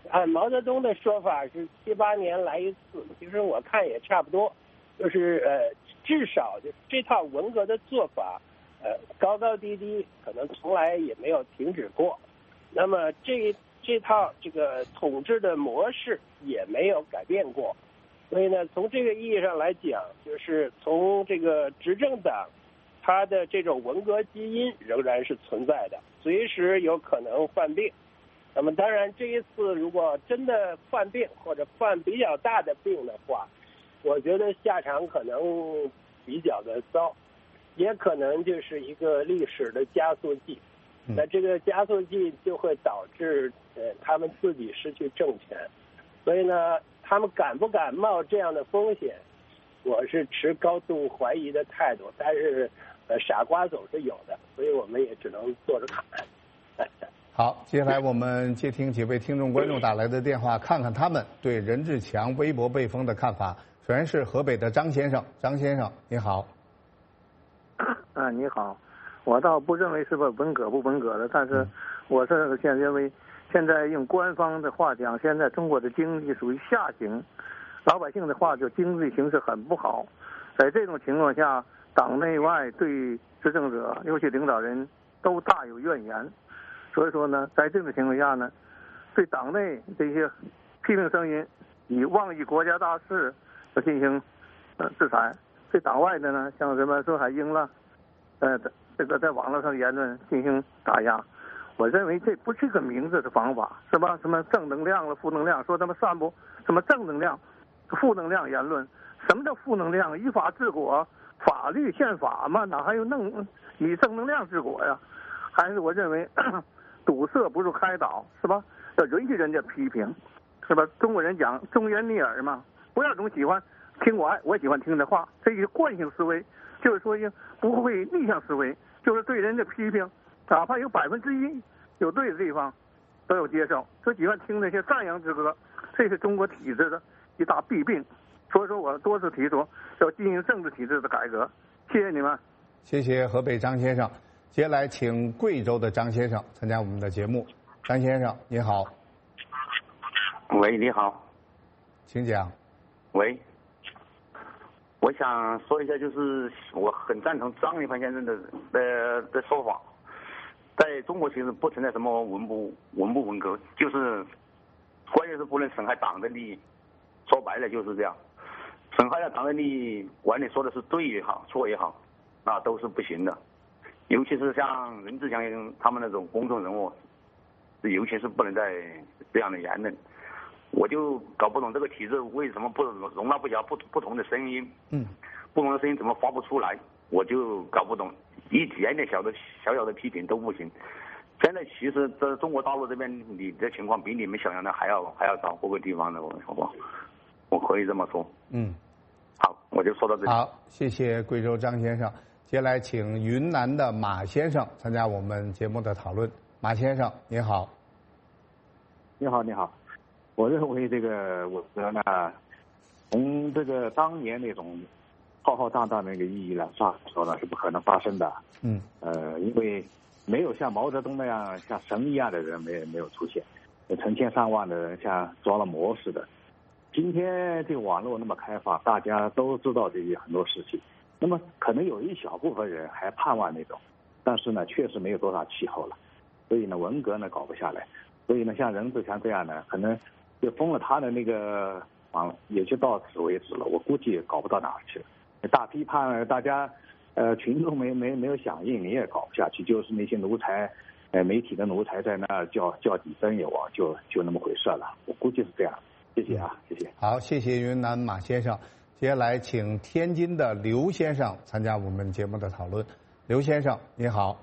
按毛泽东的说法是七八年来一次，其实我看也差不多，就是呃，至少就这套文革的做法，呃，高高低低，可能从来也没有停止过。那么这这套这个统治的模式也没有改变过，所以呢，从这个意义上来讲，就是从这个执政党，它的这种文革基因仍然是存在的，随时有可能犯病。那么当然，这一次如果真的犯病或者犯比较大的病的话，我觉得下场可能比较的糟，也可能就是一个历史的加速剂。那这个加速剂就会导致呃他们自己失去政权，所以呢，他们敢不敢冒这样的风险，我是持高度怀疑的态度。但是呃傻瓜总是有的，所以我们也只能坐着看。 好，接下来我们接听几位听众观众打来的电话，看看他们对任志强微博被封的看法。首先是河北的张先生，张先生你好。 啊，你好，我倒不认为是不文革不文革的，但是我是现在认为，现在用官方的话讲，现在中国的经济属于下行，老百姓的话就经济形势很不好。在这种情况下，党内外对执政者，尤其领导人都大有怨言。所以说呢，在这种情况下呢，对党内这些批评声音以妄议国家大事而进行呃制裁；对党外的呢，像什么孙海英了，呃，这个在网络上言论进行打压。我认为这不是个明智的方法，是吧？什么正能量了、负能量，说他们散布什么正能量、负能量言论。什么叫负能量？依法治国，法律宪法嘛，哪还有能以正能量治国呀？还是我认为。堵塞不是开导，是吧？要允许人家批评，是吧？中国人讲忠言逆耳嘛，不要总喜欢听我爱，我喜欢听的话，这是惯性思维，就是说不会逆向思维，就是对人家批评，哪怕有百分之一有对的地方，都有接受，就喜欢听那些赞扬之歌，这是中国体制的一大弊病。所以说我多次提出要进行政治体制的改革。谢谢你们。 谢谢河北张先生。接下来请贵州的张先生参加我们的节目。张先生你好。 喂，你好。 请讲。 喂，我想说一下，就是我很赞同张立凡先生的的的说法，在中国其实不存在什么文不文不文革，就是关键是不能损害党的利益，说白了就是这样，损害了党的利益，管你说的是对也好错也好，那都是不行的。尤其是像任志强他们那种公众人物，尤其是不能再这样的言论。我就搞不懂这个体制为什么不容纳不了不不同的声音， 嗯， 不同的声音怎么发不出来，我就搞不懂。一点点小的小小的批评都不行。现在其实在中国大陆这边，你的情况比你们想象的还要还要糟，各个地方的，好不好？我可以这么说。 嗯， 好，我就说到这里。 好，谢谢贵州张先生。接下来请云南的马先生参加我们节目的讨论。马先生你好。 你好，你好。我认为这个文革呢，从这个当年那种浩浩荡荡的那个意义来说呢，是不可能发生的。 嗯。 呃，因为没有像毛泽东那样像神一样的人没没有出现，成千上万的人像装了魔似的。今天这个网络那么开放，大家都知道这些很多事情。那么可能有一小部分人还盼望那种，但是呢，确实没有多少气候了，所以呢，文革呢搞不下来，所以呢，像任志强这样的，可能就封了他的那个网，也就到此为止了。我估计也搞不到哪儿去了。大批判，大家呃群众没没没有响应，你也搞不下去。就是那些奴才，呃媒体的奴才在那儿叫叫几声也完，就就那么回事了。我估计是这样。谢谢啊，谢谢。 好，谢谢云南马先生。接下来请天津的刘先生参加我们节目的讨论。刘先生你好。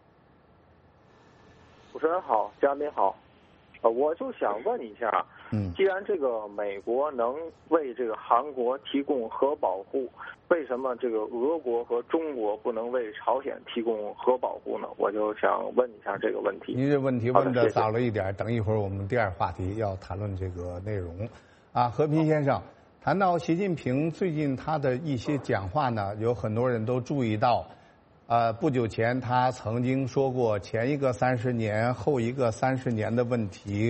主持人好，嘉宾好。呃，我就想问一下， 嗯， 既然这个美国能为这个韩国提供核保护，为什么这个俄国和中国不能为朝鲜提供核保护呢？我就想问一下这个问题。 您这问题问的早了一点，等一会儿我们第二话题要谈论这个内容。啊，和平先生。谈到习近平最近他的一些讲话呢，有很多人都注意到，呃，不久前他曾经说过前一个三十年后一个三十年的问题，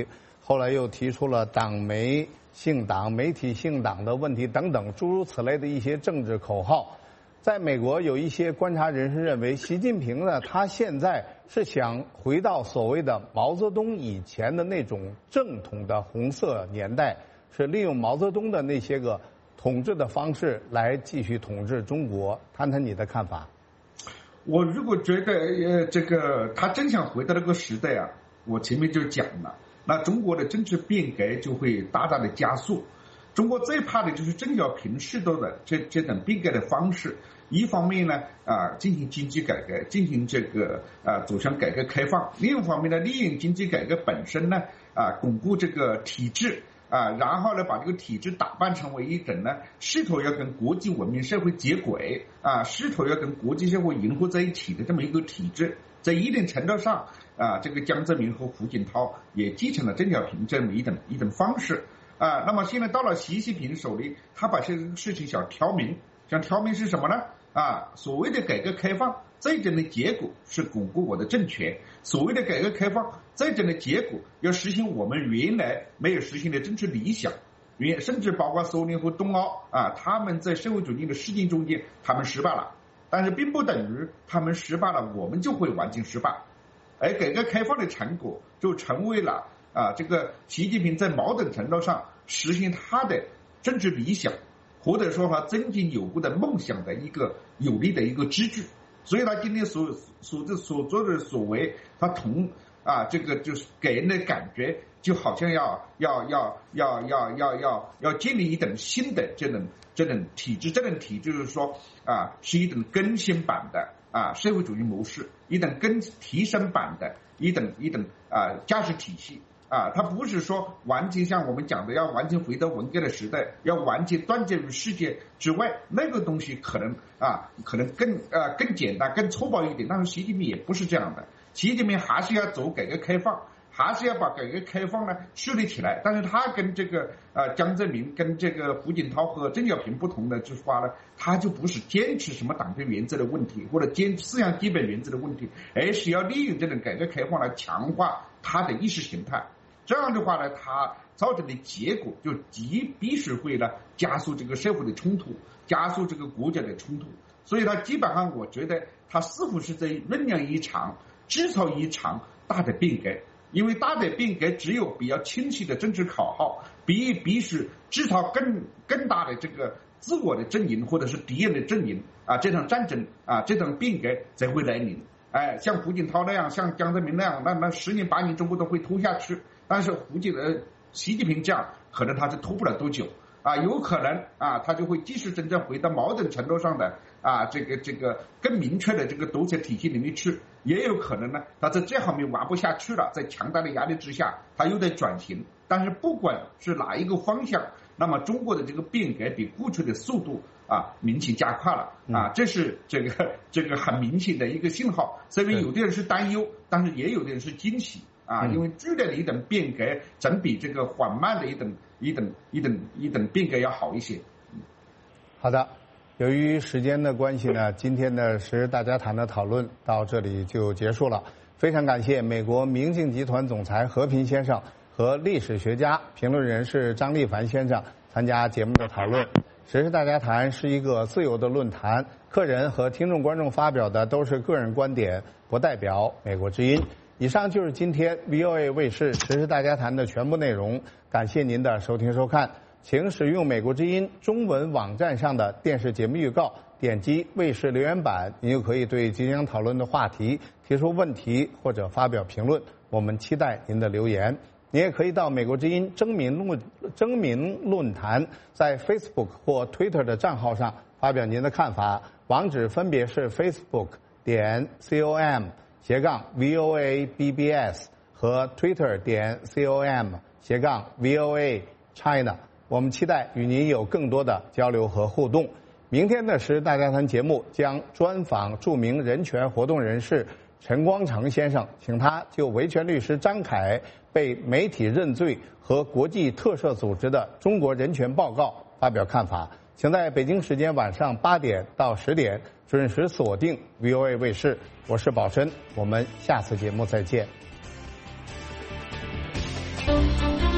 后来又提出了党媒姓党、媒体姓党的问题等等诸如此类的一些政治口号。在美国，有一些观察人士认为，习近平呢，他现在是想回到所谓的毛泽东以前的那种正统的红色年代，是利用毛泽东的那些个统治的方式来继续统治中国。谈谈你的看法。 我如果觉得呃，这个他真想回到那个时代啊，我前面就讲了，那中国的政治变革就会大大的加速。中国最怕的就是邓小平式的这这种变革的方式。一方面呢，啊，进行经济改革，进行这个啊走向改革开放；另一方面呢，利用经济改革本身呢，啊，巩固这个体制，啊，然后呢，把这个体制打扮成为一种呢，试图要跟国际文明社会接轨，啊，试图要跟国际社会融合在一起的这么一个体制。在一定程度上，啊，这个江泽民和胡锦涛也继承了邓小平这么一种一种方式，啊，那么现在到了习近平手里，他把这个事情想挑明。想挑明是什么呢？啊，所谓的改革开放，最终的结果是巩固我的政权。所谓的改革开放，最终的结果要实现我们原来没有实现的政治理想。原甚至包括苏联和东欧啊，他们在社会主义的实践中间，他们失败了，但是并不等于他们失败了，我们就会完全失败。而改革开放的成果就成为了啊，这个习近平在某种程度上实现他的政治理想。或者说他曾经有过的梦想的一个有力的一个支柱，所以他今天所所所做的所为，他同啊这个就是给人的感觉就好像要要要要要要要要建立一种新的这种这种体制，这种体制就是说啊是一种更新版的啊社会主义模式，一种更提升版的一种一种啊价值体系。啊，它不是说完全像我们讲的要完全回到文革的时代，要完全断绝于世界之外，那个东西可能啊，可能更呃更简单、更粗暴一点。但是习近平也不是这样的，习近平还是要走改革开放，还是要把改革开放呢树立起来。但是他跟这个呃江泽民、跟这个胡锦涛和邓小平不同的就是话呢，他就不是坚持什么党对原则的问题，或者坚持四项基本原则的问题，而是要利用这种改革开放来强化他的意识形态。这样的话呢，它造成的结果就极必须会呢加速这个社会的冲突，加速这个国家的冲突。所以它基本上我觉得它似乎是在酝酿一场、制造一场大的变革。因为大的变革只有比较清晰的政治口号，必必须制造更更大的这个自我的阵营或者是敌人的阵营啊，这场战争啊，这场变革才会来临。哎，像胡锦涛那样，像江泽民那样，那那十年八年中国都会拖下去。但是胡锦呃习近平这样，可能他是拖不了多久啊，有可能啊，他就会继续真正回到某种程度上的啊这个这个更明确的这个独裁体系里面去，也有可能呢，他在这方面玩不下去了，在强大的压力之下，他又在转型。但是不管是哪一个方向，那么中国的这个变革比过去的速度啊明显加快了啊，这是这个这个很明显的一个信号。虽然有的人是担忧，但是也有的人是惊喜。啊，因为剧烈的一等变革总比这个缓慢的一等一等一等一等变革要好一些。 好的，由于时间的关系呢，今天的时事大家谈的讨论到这里就结束了。非常感谢美国明镜集团总裁何平先生和历史学家、评论人士张立凡先生参加节目的讨论。时事大家谈是一个自由的论坛，客人和听众观众发表的都是个人观点，不代表美国之音。以上就是今天 V O A 卫视时事大家谈的全部内容，感谢您的收听收看。请使用美国之音中文网站上的电视节目预告，点击卫视留言板，您就可以对即将讨论的话题提出问题或者发表评论，我们期待您的留言。您也可以到美国之音征民论征民论坛在 Facebook 或 Twitter 的账号上发表您的看法，网址分别是 Facebook 点 com斜杠 V O A B B S 和 Twitter 点 com 斜杠 V O A China。我们期待与您有更多的交流和互动。明天的时事大家谈节目将专访著名人权活动人士陈光诚先生，请他就维权律师张凯被媒体认罪和国际特赦组织的中国人权报告发表看法。请在北京时间晚上八点到十点准时锁定 V O A 卫视，我是宝申，我们下次节目再见。 了。